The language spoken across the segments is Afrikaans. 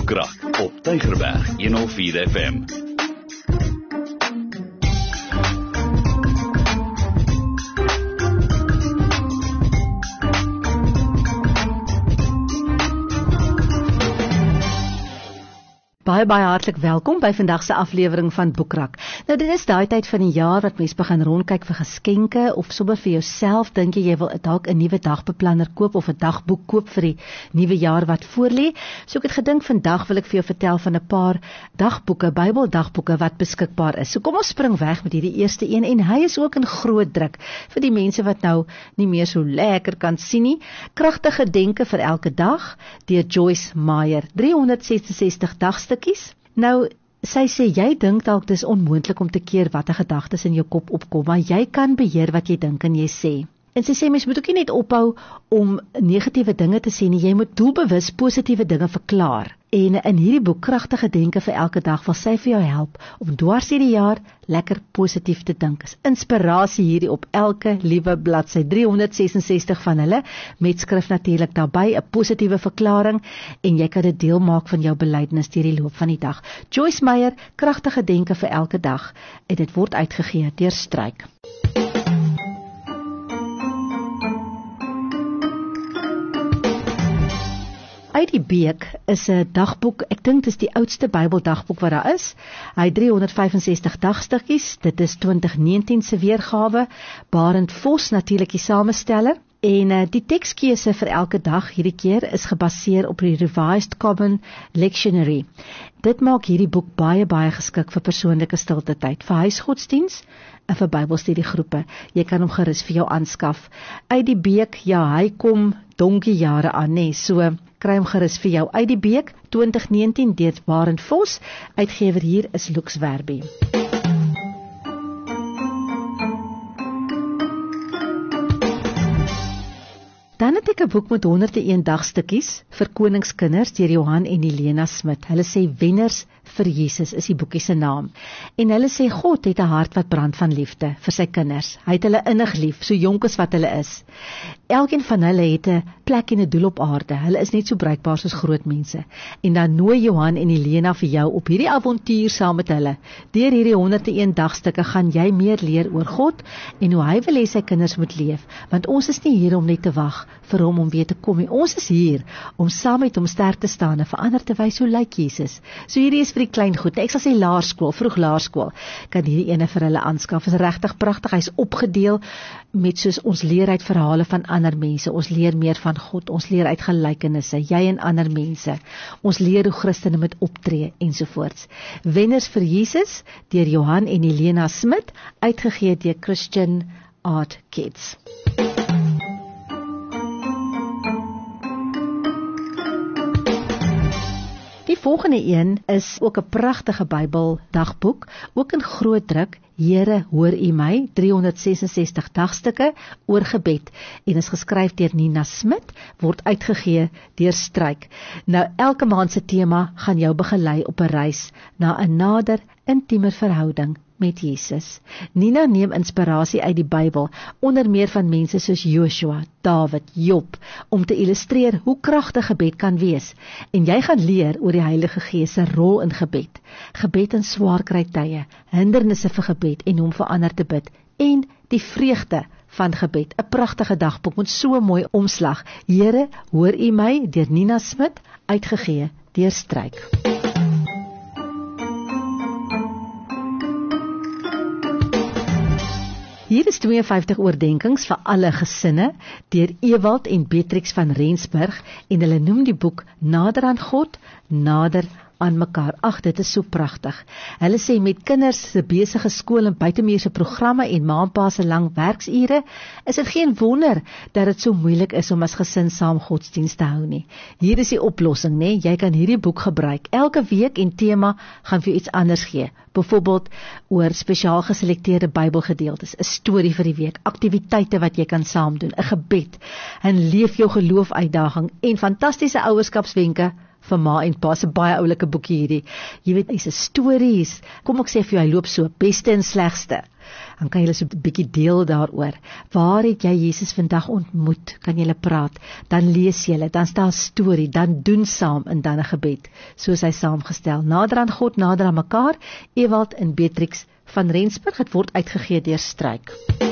Boekrak op Tygerberg 104 FM. Baie hartlik welkom by vandag se aflewering van Boekrak. Nou dit is daai tyd van die jaar wat mens begin rondkyk vir geskenke of sommer vir jouself dink jy wil dalk 'n nuwe dagbeplanner koop of 'n dagboek koop vir die nuwe jaar wat voorlê. So ek het gedink vandag wil ek vir jou vertel van 'n paar dagboeke, Bybeldagboeke wat beskikbaar is. So kom ons spring weg met hierdie eerste een en hy is ook in groot druk vir die mense wat nou nie meer so lekker kan sien nie. Kragtige denke vir elke dag deur Joyce Meyer. 366 dagstuk. Nou, sy sê, jy dink dalk dis onmoontlik om te keer wat 'n gedagtes in jou kop opkom, maar jy kan beheer wat jy dink en jy sê. En sy sê, mens moet ook nie net ophou om negatiewe dinge te sê nie, jy moet doelbewus positiewe dinge verklaar. En in hierdie boek, Kragtige Denke vir elke dag, wil sy vir jou help om dwars hierdie jaar lekker positief te dink. Is inspirasie hierdie op elke liewe bladsy, 366 van hulle, met skrif natuurlik daarbey, 'n positiewe verklaring, en jy kan dit deel maak van jou belydenis deur die loop van die dag. Joyce Meyer, Kragtige Denke vir elke dag, en dit word uitgegee deur Struik. Uit die Beek is 'n dagboek, ek dink dit is die oudste Bybeldagboek wat daar is. Hy het 365 dagstukkies, dit is 2019 se weergawe, Barend Vos natuurlik die samesteller, en die tekskeuse vir elke dag hierdie keer is gebaseer op die Revised Common Lectionary. Dit maak hierdie boek baie geskik vir persoonlike stilte tyd, vir huisgodsdiens en vir Bybelstudiegroepe. Jy kan hom gerus vir jou aanskaf. Uit die Beek, ja, hy kom donkie jare aan, nee, so kry hom gerus vir jou. Uit die Beek, 2019 deur Barend Vos, uitgewer hier is Lux Werby. Dan het ek 'n boek met 101 dagstukkies vir koningskinders deur Johan en Helena Smit. Hulle sê Wenners vir Jesus is die boekie se naam. En hulle sê God het 'n hart wat brand van liefde vir sy kinders. Hy het hulle innig lief, so jonk as wat hulle is. Elkeen van hulle het 'n plek en 'n doel op aarde. Hulle is net so bruikbaar soos groot mense. En dan nooi Johan en Helena vir jou op hierdie avontuur saam met hulle. Deur hierdie 101 dagstukke gaan jy meer leer oor God en hoe hy wil hê sy kinders moet leef. Want ons is nie hier om net te wag vir hom om weer te kom nie. Ons is hier om saam met hom sterk te staan en vir ander te wys hoe lyk Jesus. So hierdie is vir die klein goed. Ek sal sê laerskool, vroeg laerskool, kan hierdie ene vir hulle aanskaf. Is regtig pragtig. Hy's opgedeel met soos ons leer uit verhale van ander mense. Ons leer meer van God. Ons leer uit gelykenisse, jy en ander mense. Ons leer hoe Christene moet optree ensovoorts. Wenners vir Jesus deur Johan en Helena Smit, uitgegee deur Christian Art Kids. Die volgende een is ook 'n pragtige Bybeldagboek, ook in groot druk, Here, hoor U my, 366 dagstukke oor gebed, en is geskryf deur Nina Smit, word uitgegee deur Struik. Nou, elke maand se tema gaan jou begelei op 'n reis na 'n nader, intiemer verhouding met Jesus. Nina neem inspirasie uit die Bybel, onder meer van mense soos Joshua, Dawid, Job, om te illustreer hoe kragtig gebed kan wees. En jy gaan leer oor die Heilige Gees se rol in gebed. Gebed in swaar kry tye, hindernisse vir gebed en om vir ander te bid, en die vreugde van gebed. 'n Pragtige dagboek met so 'n mooi omslag. Here, hoor U my, deur Nina Smit, uitgegee deur Struik. Hier is 52 oordenkings vir alle gesinne deur Ewald en Beatrix van Rensburg, en hulle noem die boek Nader aan God, nader aan mekaar. Ag, dit is so pragtig. Hulle sê met kinders se besige skool en buitemuurse programme en ma en pa se lang werksure, is dit geen wonder dat dit so moeilik is om as gesin saam godsdiens te hou nie. Hier is die oplossing, né? Jy kan hierdie boek gebruik. Elke week en tema gaan vir jou iets anders gee. Byvoorbeeld oor spesiaal geselekteerde Bybelgedeeltes, 'n storie vir die week, aktiwiteite wat jy kan saam doen, 'n gebed, 'n leef jou geloof uitdaging en fantastiese ouerskapswenke vir ma en pa. Se baie oulike boekie hierdie. Jy weet, hy's 'n stories. Kom ek sê vir jou, hy loop so, beste en slegste. Dan kan julle so 'n bietjie deel daaroor. Waar het jy Jesus vandag ontmoet? Kan julle praat? Dan lees julle, dan staan 'n storie, dan doen saam en dan 'n gebed, soos hy saamgestel. Nader aan God, nader aan mekaar. Ewald en Beatrix van Rensburg, het word uitgegee deur Struik.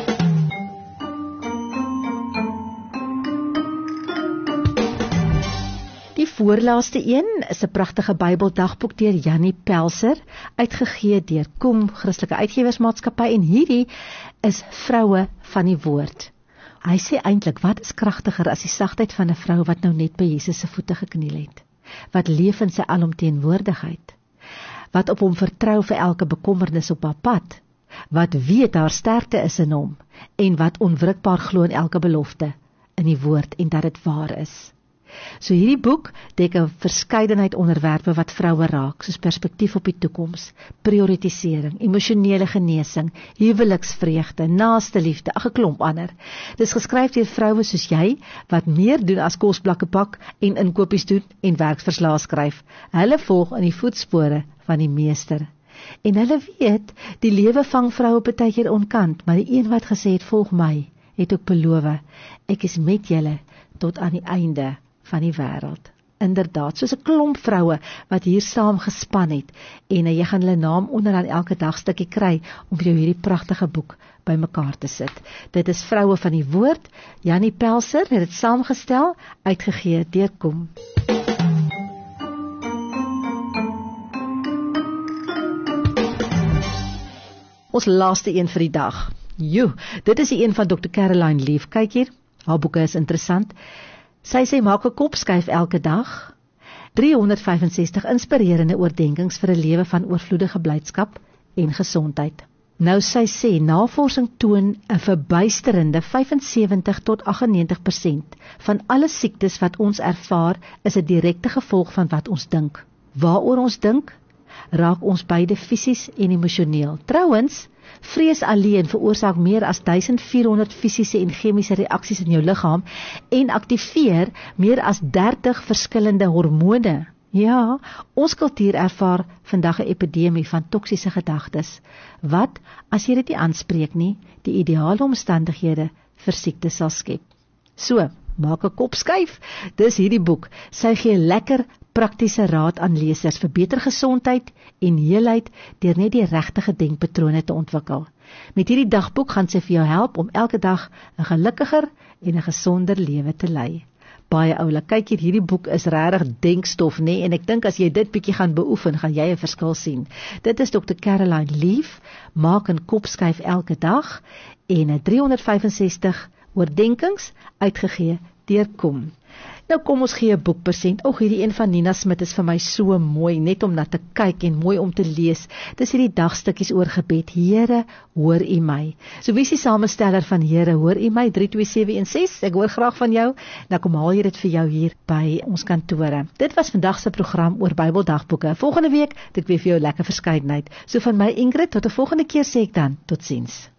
Die voorlaaste een is 'n pragtige Bybeldagboek deur Jannie Pelser, uitgegee deur Kom Christelike Uitgewersmaatskappy, en hierdie is Vroue van die Woord. Hy sê eintlik, wat is kragtiger as die sagtheid van 'n vrou wat nou net by Jesus se voete gekniel het, wat leef in sy alomteenwoordigheid, wat op hom vertrou vir elke bekommernis op haar pad, wat weet haar sterkte is in hom, en wat onwrikbaar glo in elke belofte in die woord en dat dit waar is. So hierdie boek dek 'n verskeidenheid onderwerpe wat vroue raak, soos perspektief op die toekoms, prioritisering, emosionele genesing, huweliksvreugde, naaste liefde, 'n klomp ander. Dis geskryf deur vroue soos jy, wat meer doen as kosblakke pak en inkopies doen en werksverslae skryf. Hulle volg in die voetspore van die meester. En hulle weet, die lewe vang vroue partykeer onkant, maar die een wat gesê het, volg my, het ook beloof, ek is met julle tot aan die einde van die wêreld. Inderdaad, soos 'n klomp vroue wat hier saam gespan het, en jy gaan hulle naam onderaan elke dagstukkie kry om vir jou hierdie pragtige boek bymekaar te sit. Dit is Vroue van die Woord. Jannie Pelser het dit saamgestel, uitgegee deur Kom. Ons laaste een vir die dag. Dit is die een van Dr. Caroline Leaf. Kyk hier, haar boeke is interessant. Sy sê, maak 'n kopskuif elke dag. 365 inspirerende oordeenkings vir 'n lewe van oorvloedige blydskap en gesondheid. Nou sy sê, navorsing toon 'n verbuisterende 75 tot 98% van alle siektes wat ons ervaar is 'n direkte gevolg van wat ons dink. Waaroor ons dink, raak ons beide fisies en emosioneel. Trouwens, vrees alleen veroorsaak meer as 1400 fisiese en chemiese reaksies in jou liggaam en aktiveer meer as 30 verskillende hormone. Ja, ons kultuur ervaar vandag 'n epidemie van toksiese gedagtes, wat, as jy dit nie aanspreek nie, die ideale omstandighede vir siekte sal skep. So, maak 'n kopskuif. Dis hierdie boek. Sy gee lekker praktiese raad aan lesers vir beter gesondheid en heelheid deur net die regte gedenkpatrone te ontwikkel. Met hierdie dagboek gaan sy vir jou help om elke dag 'n gelukkiger en 'n gesonder lewe te lei. Baie oulik, kyk hier, hierdie boek is regtig denkstof, nê? En ek dink as jy dit bietjie gaan beoefen, gaan jy 'n verskil sien. Dit is Dr. Caroline Leaf, maak 'n kopskuif elke dag, en 365 oordeenkings, uitgegee deur Kom. Nou kom ons gee 'n boekpersent. Hierdie een van Nina Smit is vir my so mooi, net om na te kyk en mooi om te lees. Dis hierdie dagstukkies oor gebed. Here, hoor U my. So wie is die samesteller van Here, hoor U my? 32716. Ek hoor graag van jou. Nou kom haal jy dit vir jou hier by ons kantore. Dit was vandag se program oor Bybeldagboeke. Volgende week het ek weer vir jou lekker verskeidenheid. So van my Ingrid, tot 'n volgende keer sê ek dan, totsiens.